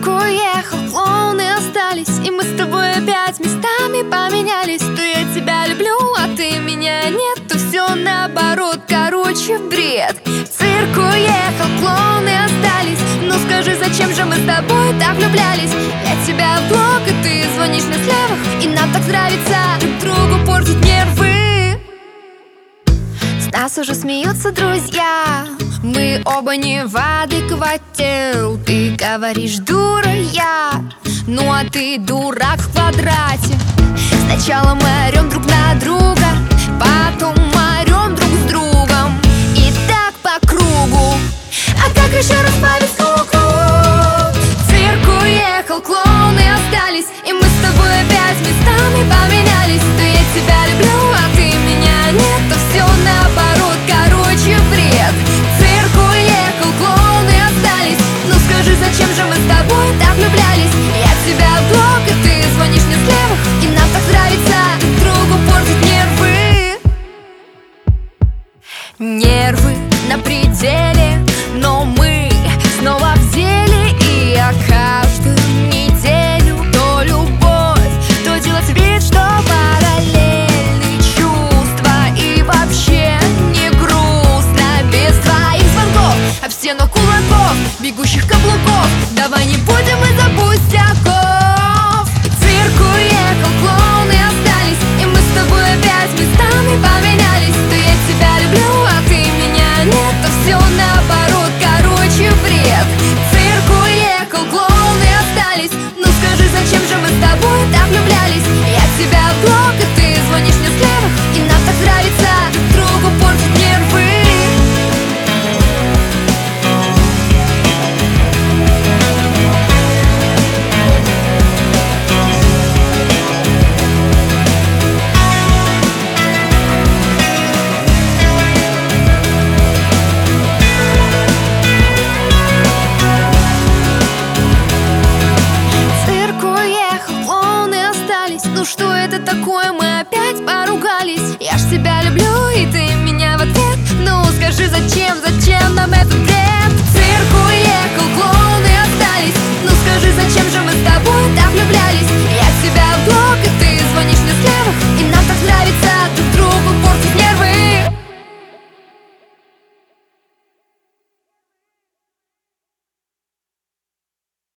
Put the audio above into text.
Цирк уехал, клоуны остались, и мы с тобой опять местами поменялись. То я тебя люблю, а ты меня нет, то все наоборот, короче, бред. Цирк уехал, клоуны остались, ну скажи, зачем же мы с тобой так влюблялись? Я тебя в блог, и ты звонишь мне с левых, и нам так нравится друг другу портить нервы. С нас уже смеются друзья, мы оба не в адеквате. Ты говоришь, дура я, ну а ты дурак в квадрате. Сначала мы орем друг на друга, потом мы орем друг с другом, и так по кругу. А как еще разбавить скуку? Цирк уехал, клоуны остались, и мы с тобой опять местами поменялись. То я тебя люблю, а ты меня нет, то все наоборот, короче, бред. Цирк уехал, клоуны остались, ну скажи, зачем же мы с тобой так влюблялись? Я тебя в блог, и ты звонишь мне с левых, и нам так нравится друг другу портить нервы. Нервы на пределе, но мы снова в деле. И я каждую неделю то любовь, то делать вид, что параллельны чувства. И вообще не грустно без твоих звонков об стену кулаков, бегущих каблуков. Давай не будем из-за пустяков. Цирк уехал, клоуны остались, и мы с тобой опять местами поменялись. То я тебя люблю, а ты меня нет, то все наоборот, короче, бред. Цирк уехал, клоуны остались, ну скажи, зачем же мы с тобой так влюблялись? Я тебя в блог, и ты звонишь мне с левых, и нам так нравится друг другу портить нервы. Ну что это такое, мы опять поругались? Я ж тебя люблю, и ты меня в ответ. Ну скажи, зачем нам этот